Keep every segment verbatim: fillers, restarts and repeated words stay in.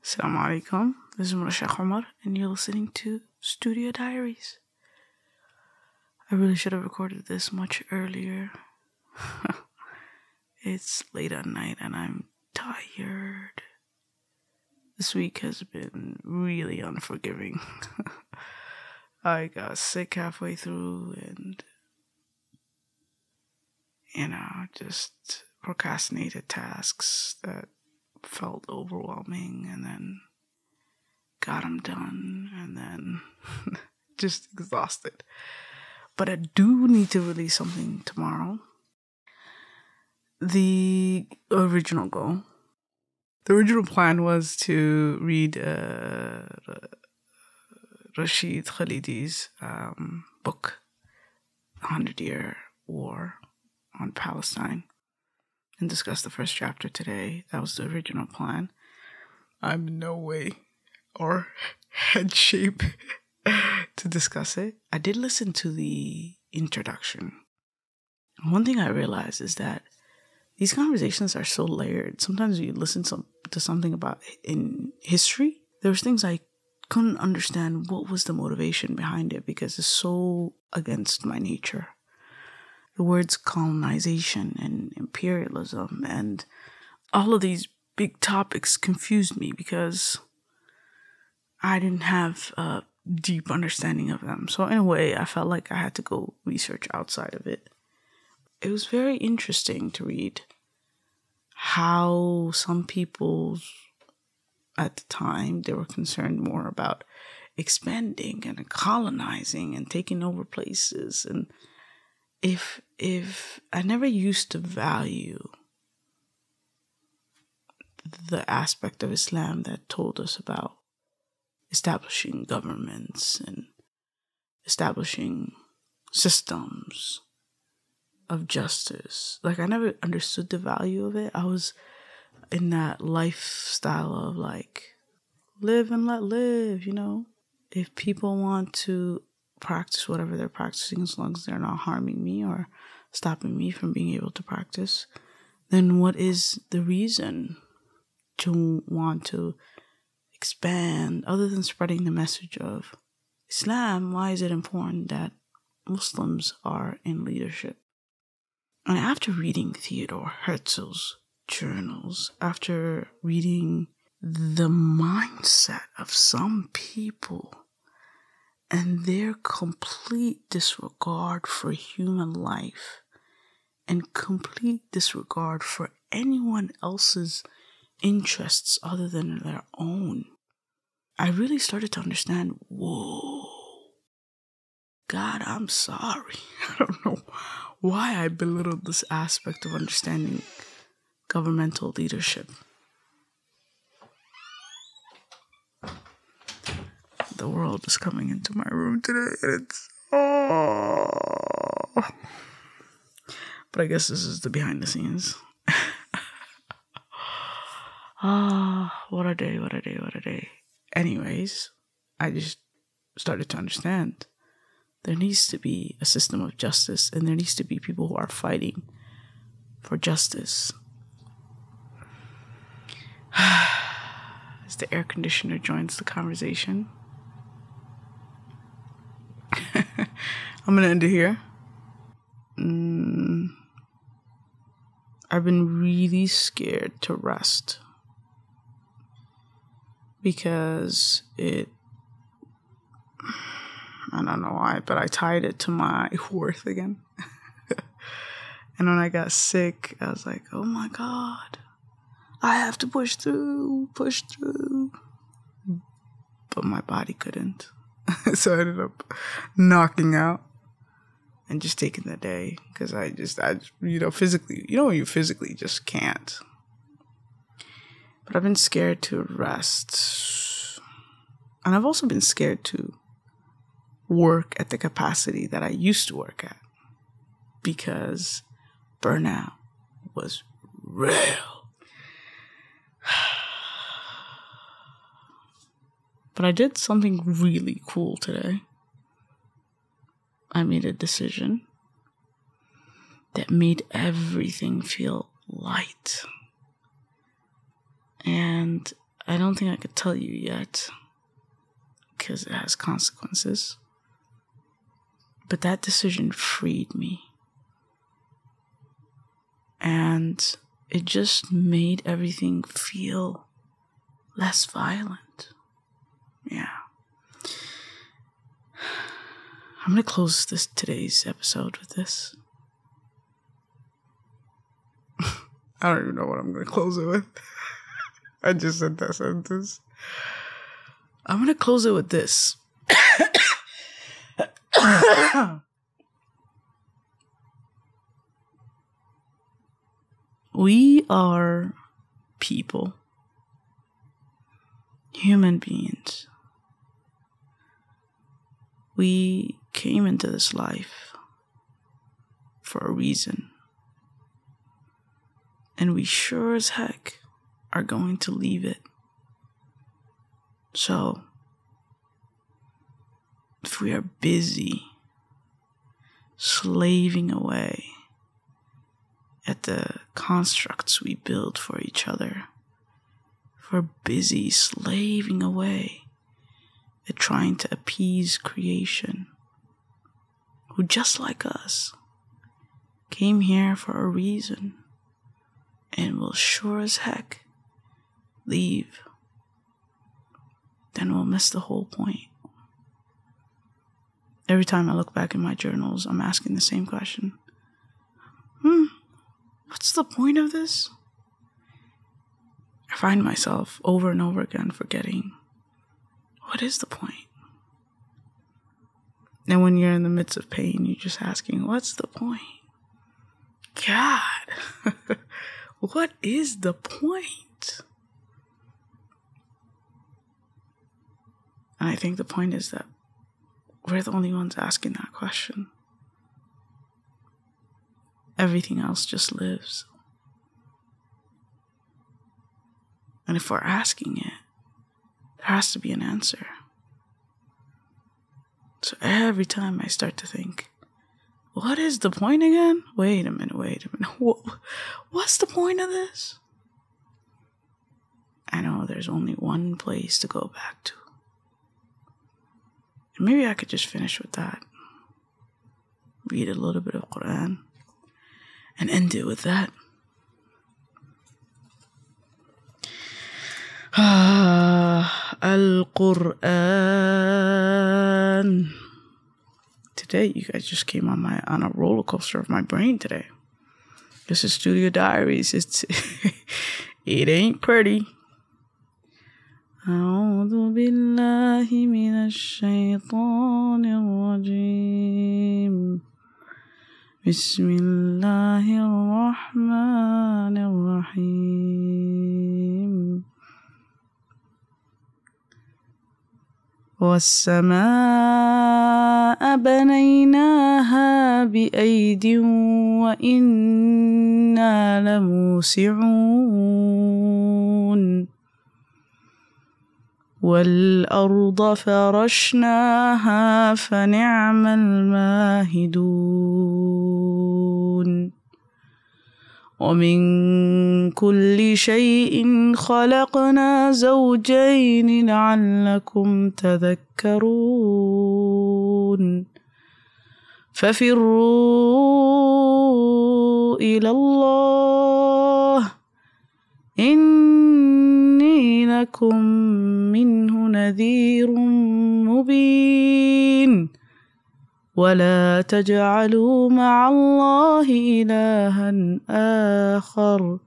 Assalamu alaikum. This is Murashaq Omar, and you're listening to Studio Diaries. I really should have recorded this much earlier. It's late at night and I'm tired. This week has been really unforgiving. I got sick halfway through and, you know, just procrastinated tasks that felt overwhelming and then got them done and then just exhausted. But I do need to release something tomorrow. The original goal, the original plan was to read uh, Rashid Khalidi's um, book, The Hundred Year War on Palestine, and discuss the first chapter today. That was the original plan. I'm in no way or head shape to discuss it. I did listen to the introduction. One thing I realized is that these conversations are so layered. Sometimes you listen some, to something about in history. There's things I couldn't understand what was the motivation behind it because it's so against my nature. The words colonization and imperialism and all of these big topics confused me because I didn't have a deep understanding of them. So in a way, I felt like I had to go research outside of it. It was very interesting to read how some people at the time, they were concerned more about expanding and colonizing and taking over places. And if if I never used to value the aspect of Islam that told us about establishing governments and establishing systems of justice. Like, I never understood the value of it. I was in that lifestyle of like, live and let live, you know? If people want to practice whatever they're practicing, as long as they're not harming me or stopping me from being able to practice, then what is the reason to want to expand other than spreading the message of Islam? Why is it important that Muslims are in leadership? And after reading Theodore Herzl's journals, after reading the mindset of some people and their complete disregard for human life and complete disregard for anyone else's interests other than their own, I really started to understand, whoa, God, I'm sorry. I don't know why I belittled this aspect of understanding governmental leadership. The world is coming into my room today, and it's oh. But I guess this is the behind the scenes. Ah, oh, what a day, what a day, what a day. Anyways, I just started to understand there needs to be a system of justice, and there needs to be people who are fighting for justice. As the air conditioner joins the conversation, I'm going to end it here. Mm, I've been really scared to rest because it, I don't know why, but I tied it to my worth again. And when I got sick, I was like, oh my God, I have to push through, push through. But my body couldn't. So I ended up knocking out and just taking the day because I just, I, you know, physically, you know, you physically just can't. But I've been scared to rest. And I've also been scared to work at the capacity that I used to work at because burnout was real. But I did something really cool today. I made a decision that made everything feel light. And I don't think I could tell you yet, because it has consequences. But that decision freed me. And it just made everything feel less violent. Yeah. I'm going to close this today's episode with this. I don't even know what I'm going to close it with. I just said that sentence. I'm going to close it with this. We are people, human beings. We came into this life for a reason. And we sure as heck are going to leave it. So, if we are busy slaving away at the constructs we build for each other, if we're busy slaving away at trying to appease creation, who just like us came here for a reason and will sure as heck leave, then we'll miss the whole point. Every time I look back in my journals, I'm asking the same question. Hmm, what's the point of this? I find myself over and over again forgetting, what is the point? And when you're in the midst of pain, you're just asking, what's the point? God, what is the point? And I think the point is that we're the only ones asking that question. Everything else just lives. And if we're asking it, there has to be an answer. So every time I start to think, what is the point again? Wait a minute, wait a minute. What, what's the point of this? I know there's only one place to go back to. And maybe I could just finish with that. Read a little bit of Quran and end it with that. Al-Quran. Today, you guys just came on my on a roller coaster of my brain today. This is Studio Diaries. It's it ain't pretty. أعوذ بالله من الشيطان الرجيم بسم الله الرحمن الرحيم والسماء بنيناها بأيد وإنا لموسعون والأرض فرشناها فنعم الماهدون ومن كل شيء خلقنا زوجين لعلكم تذكرون ففروا إلى الله إني لكم منه نذير مبين ولا تجعلوا مع الله إلها آخر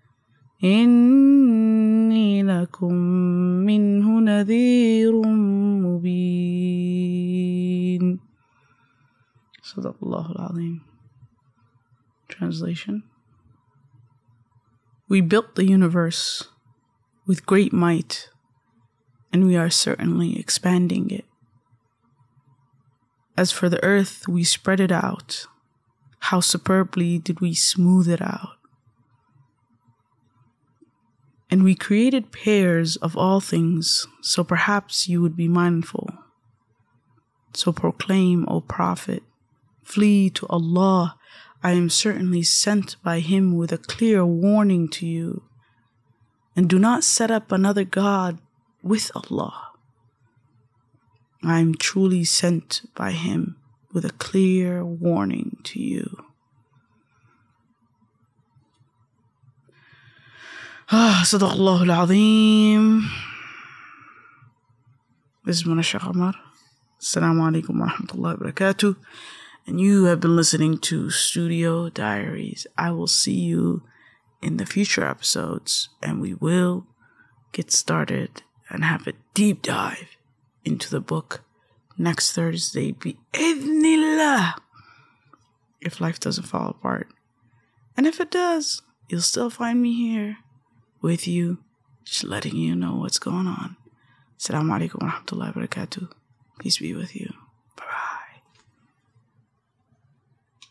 إني لكم منه نذير مبين. صدق الله العظيم. Translation: We built the universe with great might, and we are certainly expanding it. As for the earth, we spread it out. How superbly did we smooth it out. And we created pairs of all things, so perhaps you would be mindful. So proclaim, O Prophet, flee to Allah. I am certainly sent by Him with a clear warning to you. and do not set up another God with Allah. I am truly sent by Him with a clear warning to you. Ah, Sadaqallahu al-Azim. This is Mona Sheikh Omar. Assalamu alaikum wa rahmatullahi wa barakatuh. And you have been listening to Studio Diaries. I will see you in the future episodes, and we will get started and have a deep dive into the book next Thursday, bi-idhnillah, if life doesn't fall apart. And if it does, you'll still find me here with you, just letting you know what's going on. Assalamu alaikum wa rahmatullahi wa barakatuh. Peace be with you.